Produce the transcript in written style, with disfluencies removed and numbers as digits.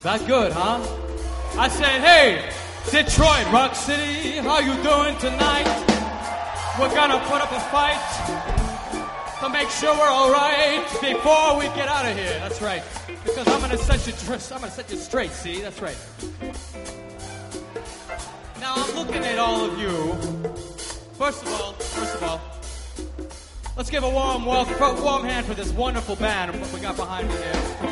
That good, huh? I said, hey, Detroit, Rock City, how you doing tonight? We're gonna put up a fight to make sure we're all right before we get out of here. That's right. Because I'm gonna set you straight, see? That's right. Now I'm looking at all of you. First of all, let's give a warm hand for this wonderful band we got behind me here.